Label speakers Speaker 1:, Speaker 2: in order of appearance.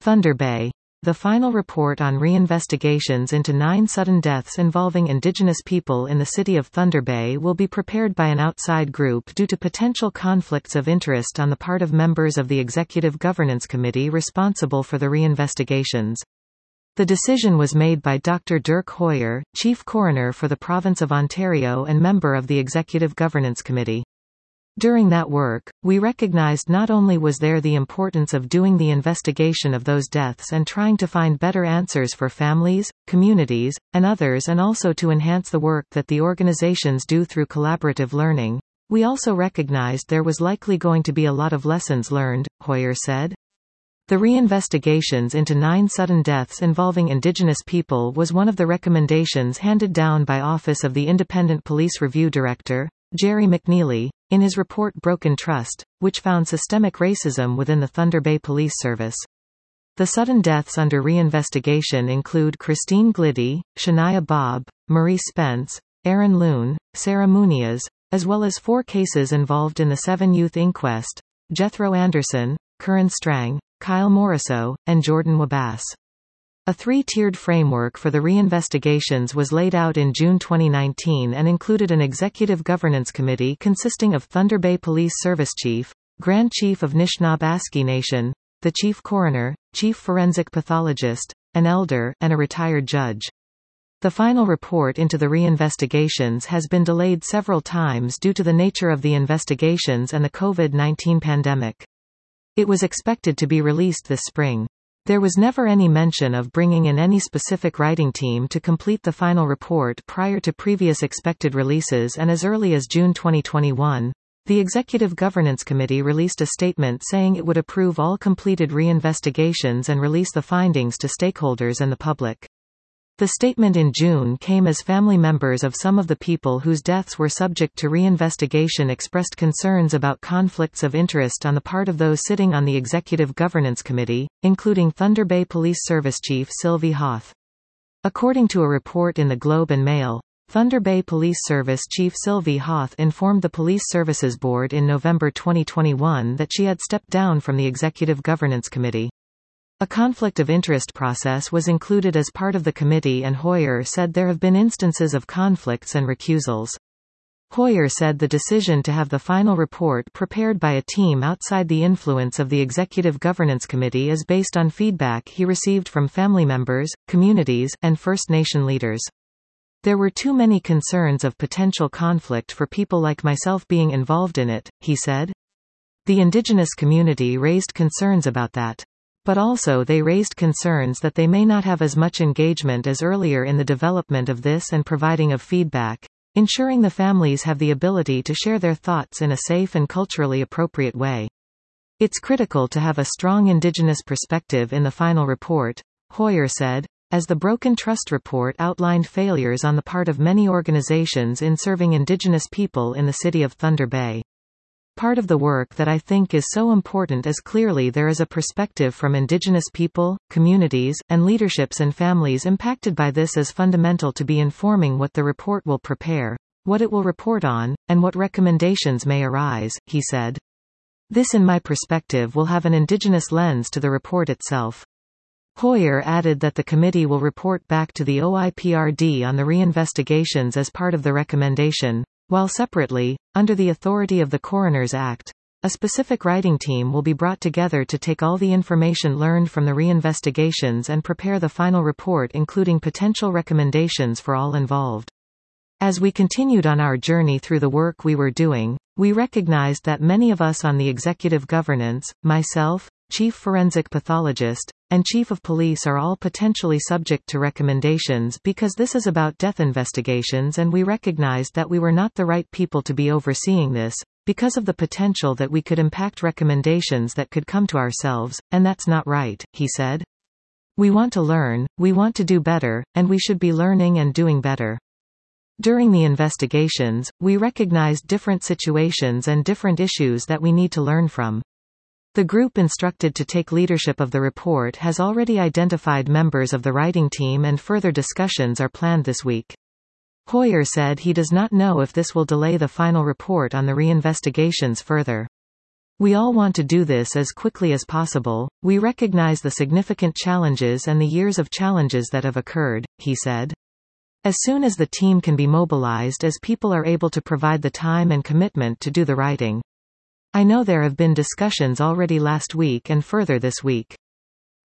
Speaker 1: Thunder Bay. The final report on reinvestigations into 9 sudden deaths involving indigenous people in the city of Thunder Bay will be prepared by an outside group due to potential conflicts of interest on the part of members of the Executive Governance Committee responsible for the reinvestigations. The decision was made by Dr. Dirk Hoyer, Chief Coroner for the Province of Ontario and member of the Executive Governance Committee. During that work, we recognized not only was there the importance of doing the investigation of those deaths and trying to find better answers for families, communities, and others, and also to enhance the work that the organizations do through collaborative learning, we also recognized there was likely going to be a lot of lessons learned, Hoyer said. The reinvestigations into 9 sudden deaths involving Indigenous people was one of the recommendations handed down by Office of the Independent Police Review Director, Jerry McNeely, in his report Broken Trust, which found systemic racism within the Thunder Bay Police Service. The sudden deaths under reinvestigation include Christine Gliddy, Shania Bob, Marie Spence, Aaron Loon, Sarah Muniz, as well as 4 cases involved in the 7 Youth Inquest: Jethro Anderson, Curran Strang, Kyle Morriso, and Jordan Wabas. A 3-tiered framework for the reinvestigations was laid out in June 2019 and included an Executive Governance Committee consisting of Thunder Bay Police Service Chief, Grand Chief of Nishnawbe Nation, the Chief Coroner, Chief Forensic Pathologist, an Elder, and a retired judge. The final report into the reinvestigations has been delayed several times due to the nature of the investigations and the COVID-19 pandemic. It was expected to be released this spring. There was never any mention of bringing in any specific writing team to complete the final report prior to previous expected releases, and as early as June 2021, the Executive Governance Committee released a statement saying it would approve all completed reinvestigations and release the findings to stakeholders and the public. The statement in June came as family members of some of the people whose deaths were subject to reinvestigation expressed concerns about conflicts of interest on the part of those sitting on the Executive Governance Committee, including Thunder Bay Police Service Chief Sylvie Hoth. According to a report in the Globe and Mail, Thunder Bay Police Service Chief Sylvie Hoth informed the Police Services Board in November 2021 that she had stepped down from the Executive Governance Committee. A conflict of interest process was included as part of the committee, and Hoyer said there have been instances of conflicts and recusals. Hoyer said the decision to have the final report prepared by a team outside the influence of the Executive Governance Committee is based on feedback he received from family members, communities, and First Nation leaders. There were too many concerns of potential conflict for people like myself being involved in it, he said. The Indigenous community raised concerns about that. But also they raised concerns that they may not have as much engagement as earlier in the development of this and providing of feedback, ensuring the families have the ability to share their thoughts in a safe and culturally appropriate way. It's critical to have a strong Indigenous perspective in the final report, Hoyer said, as the Broken Trust report outlined failures on the part of many organizations in serving Indigenous people in the city of Thunder Bay. Part of the work that I think is so important is clearly there is a perspective from Indigenous people, communities, and leaderships and families impacted by this is fundamental to be informing what the report will prepare, what it will report on, and what recommendations may arise, he said. This in my perspective will have an Indigenous lens to the report itself. Hoyer added that the committee will report back to the OIPRD on the reinvestigations as part of the recommendation, while separately, under the authority of the Coroners Act, a specific writing team will be brought together to take all the information learned from the reinvestigations and prepare the final report, including potential recommendations for all involved. As we continued on our journey through the work we were doing, we recognized that many of us on the executive governance, myself, Chief Forensic Pathologist, and Chief of Police are all potentially subject to recommendations because this is about death investigations, and we recognized that we were not the right people to be overseeing this, because of the potential that we could impact recommendations that could come to ourselves, and that's not right, he said. We want to learn, we want to do better, and we should be learning and doing better. During the investigations, we recognized different situations and different issues that we need to learn from. The group instructed to take leadership of the report has already identified members of the writing team, and further discussions are planned this week. Hoyer said he does not know if this will delay the final report on the reinvestigations further. We all want to do this as quickly as possible. We recognize the significant challenges and the years of challenges that have occurred, he said. As soon as the team can be mobilized, as people are able to provide the time and commitment to do the writing. I know there have been discussions already last week and further this week.